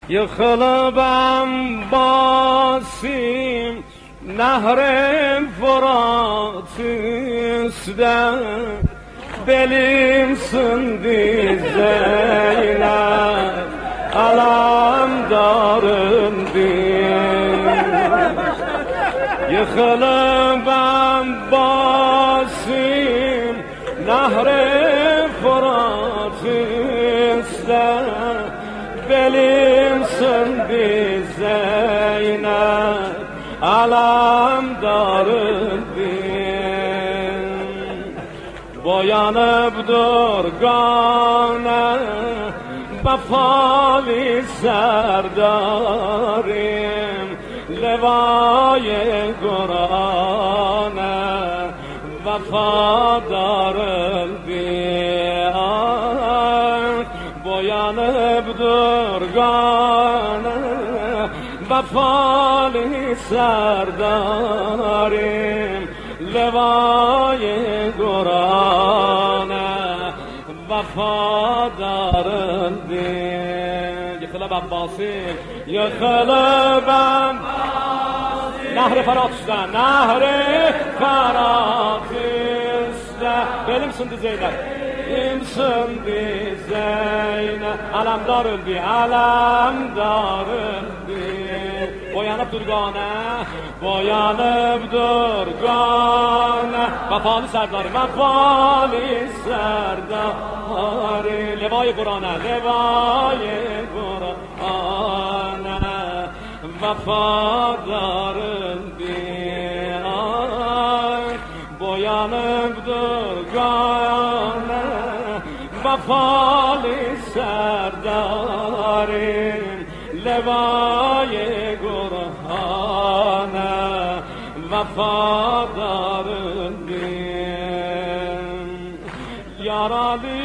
Yıkılıp basayım nehre Fırat üstte, belim sindi Zeynep alemdarın din. Yıkılıp basayım nehre Fırat üstte, belim sindi Zeynep alemdarın din. Boyanıp durgane vefalı serdarim, levay-ı Kur'an'a vefadarım din. Boyanıp durgane vefalı serdarim, levay-ı Kur'an'a vefadarın din. Yıkılıp Abbas'im, yıkılıp Nehri Fırat üstte, Nehri Fırat üstte, belim sindi Zeynep, belim sindi Zeynep, alemdar öldü, alemdar öldü. Boyanıp durgane, boyanıp durgane, vefalı serdarı, vefalı serdarı, levay-ı Kur'an'a, levay-ı Kur'an'a vefadarın bir ay. Boyanıp durgane, vefalı serdarım, levay-ı Kur'an'a vefadarın bir. Yaralı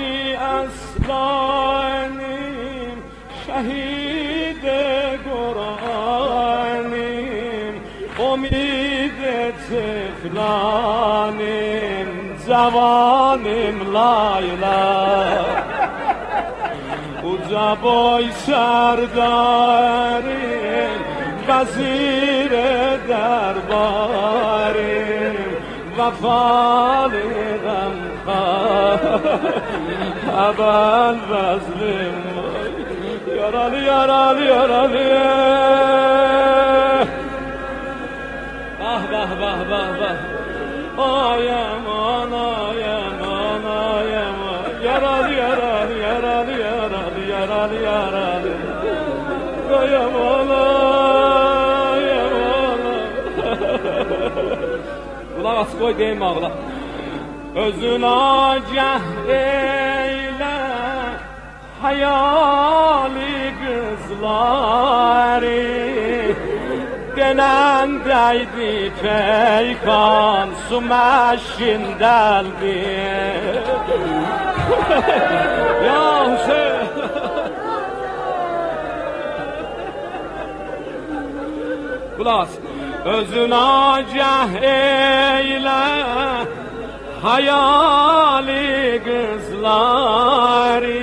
esranim, şehid-i Kur'an'im, umid-i tıflanim, cevanim layla. Uca boy serdarim, vezir-i derbarim, vefalı gamkar, ebel vezlim, yaralı yaralı yaralı. Bah bah bah bah bah. Ay aman ay aman ay aman, yaralı yaralı yaralı yaralı yaralı yaralı. Ay aman ay aman. Kulak as koy deyim ağla. Özün acah eyle hayali kızları, denen deydi peykan su meşin deldi. Ya Hüseyin. Kulak as. Özün acah eyle hayali kızları,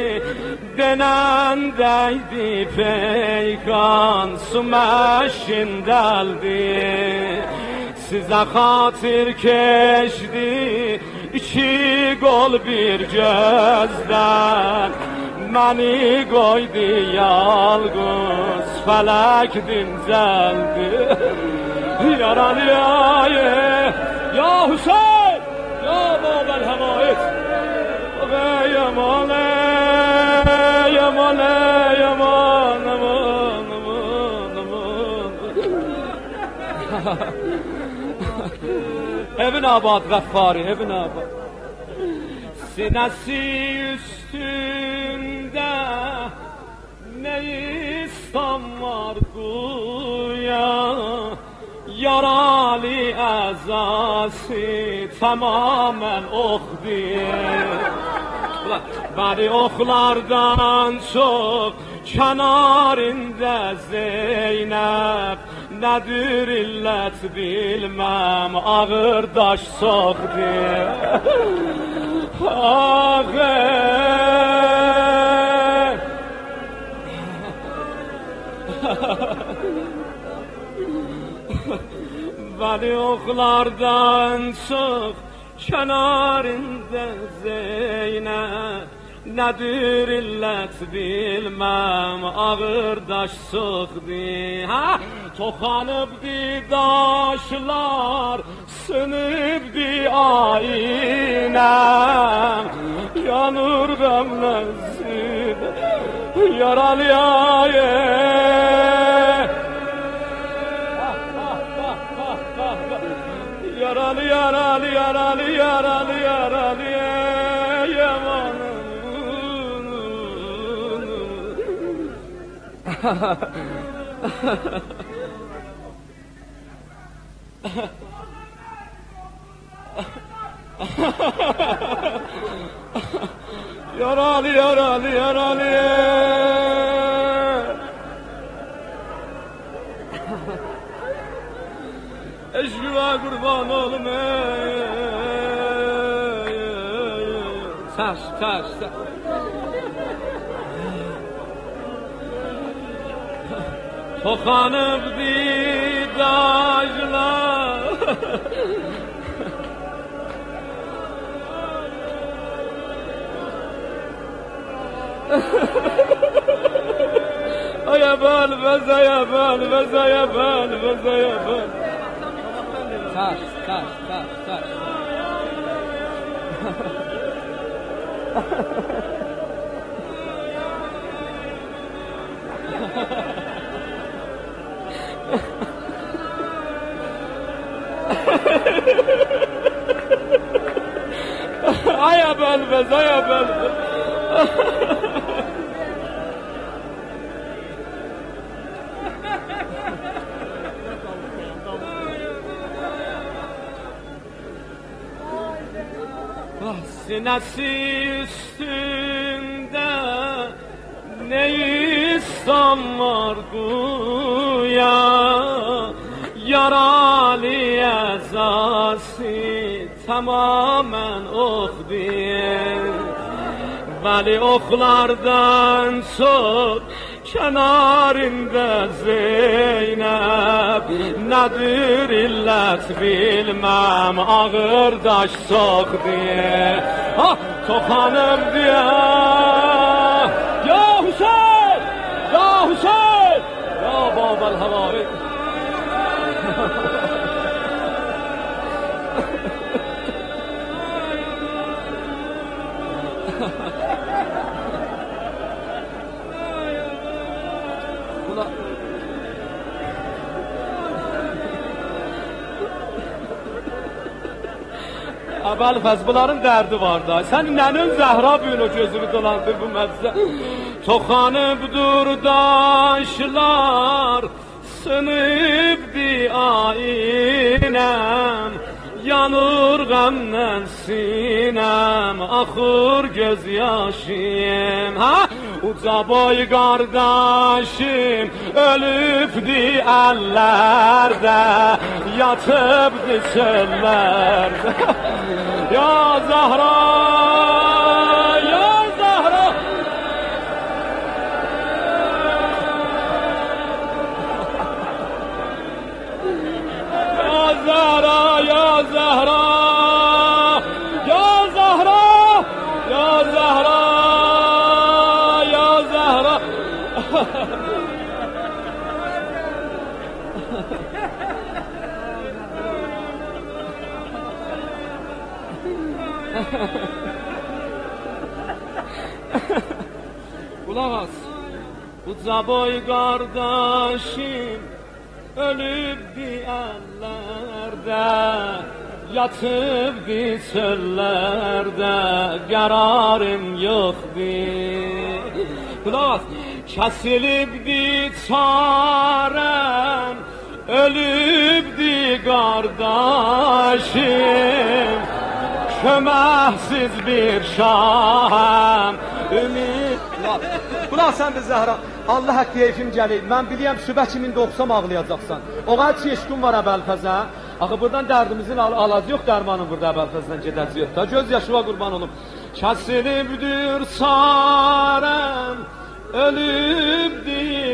denen deydi peykan su meşin deldi. Size hatır keşdi iki gol bir gözden, məni koydu yalğız felek dinceldi. Yaralı ya Hüseyin, ya babel hemait, ve yaman yaman yaman aman aman aman. Evin abad Gaffari, evin abad. Sinesi üstünde ne istan var guya, yaralı azası tamamen ok diye. Beni oklardan çok kenarında Zeynep, nedir illet bilmem ağır daş soktu. Ağır Vali oxlardan çox kənarında Zeynəb, nədir illət bilməm, ağır daş sıxdı. Toxanıbdı daşlar, sınıbdı aynəm, yanır qəmlənsin yaralıya. Yaralı, yaralı, yaralı, yaralı, yaralı, yamanım. Yaralı, yaralı, yaralı. Eşkıva kurban olum. Taş, taş, taş. Toxanıb didajlar. Ayabal, bezayabal, bezayabal, bezayabal. Taş, taş, taş, taş. Ayabal, bezayabal. Sinəsi üstündə neyi sanlar quya, yaralı əzası tamamen oxdir. Vəli oxlardan çox kənarında Zeynəb, nədir illət bilməm, ağır daş soxdur. Toxanıb deyə, ya Hüseyin, ya Hüseyin, ya Babel Havari. Əbəl fəz, bunların dərdi var da. Sən nənin Zəhra büyün o gözünü dolandır bu məzə. Toxanıbdır daşlar, sınıbdı aynəm, yanır qəmdən sinəm, axır göz yaşım. Uca boy qardaşım ölübdü əllərdə, yatıbdı çöllərdə. Ya Zahra, ya Zahra. Ya Zahra, ya Zahra. Ya Zahra, ya Zahra. Ya Zahra. Qulaq as, uca boy qardaşım ölübdü əllərdə, yatıbdı çöllərdə, qərarım yoxdur. Qulaq as, kəsilibdi çarəm, ölübdü qardaşım, köməksiz bir şahəm, ümid. Qulaq sən də Zəhra, Allah haqq keyfim gəlir. Mən biliyəm şübhə kimin oxsam ağlayacaqsan. O qədər ki eşqin var Əbəlfəzə. Axı buradan dərdimizin alacı yox, dərmanın burada Əbəlfəzdən gedəcək yox da. Göz yaşıva qurban olum. Kəsilibdir sarəm, ölübdi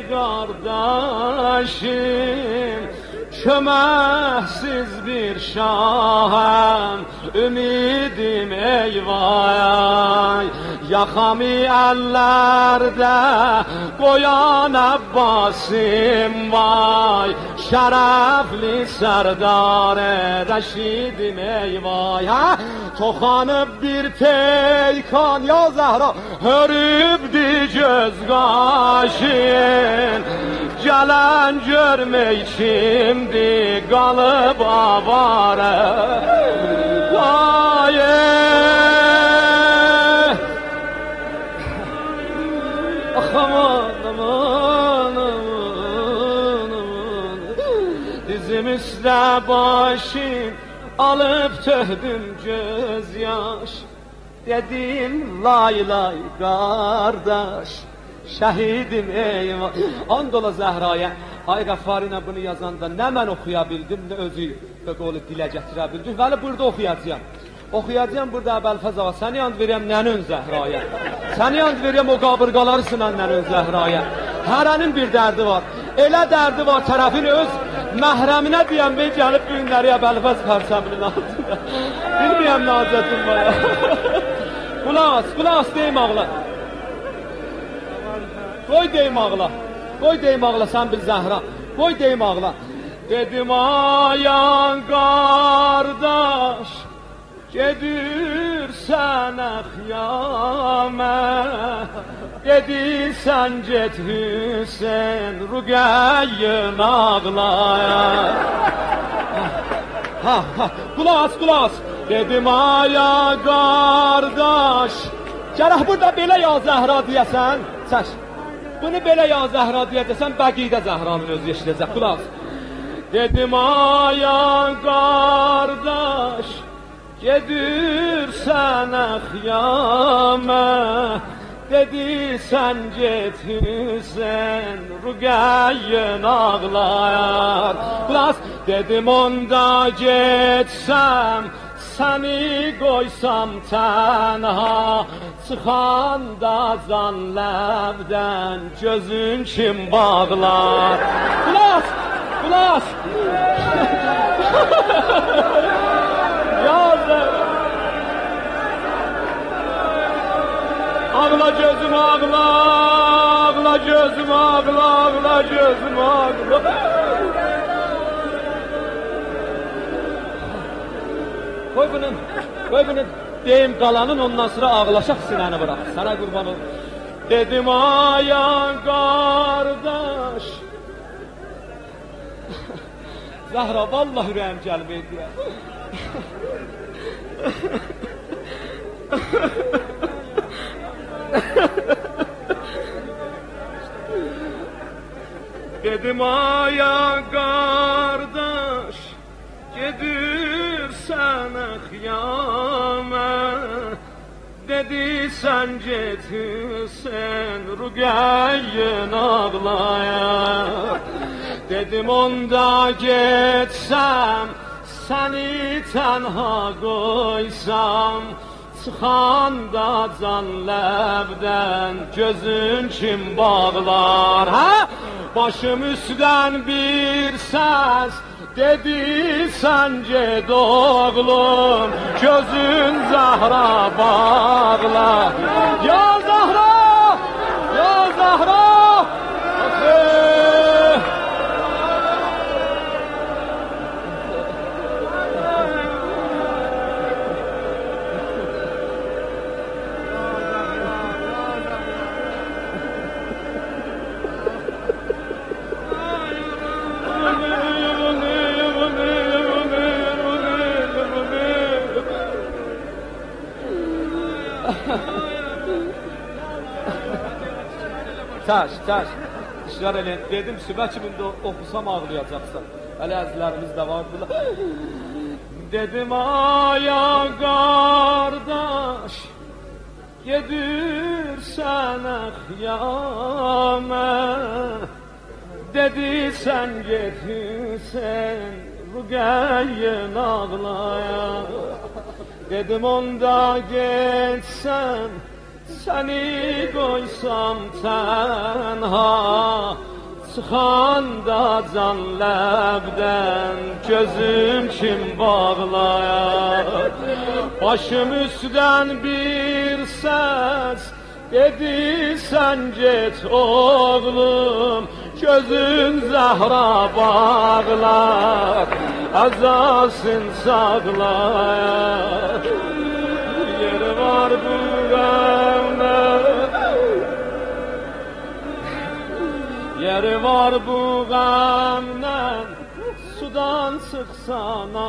kardeşim, köməksiz bir şahəm, ümidim eyvay. Yaxami əllərdə qoyan Abbasim vay, şərəfli sərdar Rəşidim eyvay. Toxanıb bir peykan ya Zəhra, hörübdi göz qaşın, gələn görmək kimdi qalıb avara. Aman aman aman aman, dizim üstə başım alıp töhdüm göz yaş. Dedim lay lay kardeş, şehidim eyvah. Andola Zehra'ya Ay Qəffarina bunu yazanda nə mən oxuya bildim, nə özü qolu dilə gətirə bildim. Vəli burada oxuyacağım. Oxuyacağım burada Əbəlfəz ağa, səni and verəm nənün Zehra'ya. Səni and verəm o qabırqaları sınan nənün Zehra'ya. Hərənin bir dərdi var. Elə dərdi var tərəfini öz məhrəminə deyəm, ben gəlib bu günləri Əbəlfəz pərsəminin altında. Bilməyəm nazətim var ya. Qulaq deyim ağla. Qoy deyim ağla. Qoy deyim ağla, sən bil Zəhra. Qoy deyim ağla. Dedim ayan qardaş, gedirsən əxyamə. Dedi sən get Hüseyin Rüqəyyən ağlaya. Qulaq as. Dedim aya qardaş, gərək burada belə ya Zəhra deyəsən. Çək. Bunu belə ya Zəhra deyəsən, bəqidə Zəhranın özü eşidəcək. Qulaq as. Dedim aya qardaş, gedirsən əxyamə. Dedi sən get Hüseyin Rüqəyyən ağlayar. Qulaq, dedim onda getsəm, səni qoysam tənha, çıxanda can ləbdən gözün kim bağlar. Qulaq. Yazır. Ağla gözüm ağla, ağla gözüm ağla, ağla gözüm ağla. Koy bunu deyim qalanın, ondan sonra ağlaşaq sinəni bırak. Sana qurban ol. Dedim ayan qardaş. Zəhra, vallahi ürəyim gəlməydi ya. Dedim ayan qardaş, gedirsən əxyamə. Dedi sən get Hüseyin Rüqəyyən ağlaya. Dedim onda getsəm, səni tənha qoysam, çıxanda can ləbdən gözün kim bağlar. Başım üstdən bir səs dedi sən get oğlum, gözün Zəhra bağla. Ya Zəhra, ya Zəhra. Çəş. İşlər eləyən. Dedim, sübə kimində oxusam ağlayacaqsan. Hələ əzlərimiz də vardılar. Dedim, aya qardaş, gedirsən əxyamə. Dedi, sən get Hüseyin Rüqəyyən ağlaya. Dedim, onda getsəm, seni koysam tenha, çıxanda can ləbdən gözüm kim bağlayar. Başım üstdən bir səs dedi sən get oğlum, gözün Zəhra bağlar, əzasın sağlayar. Yeri var bu qəmdə, yeri var bu qəmdən, sudan çıxsan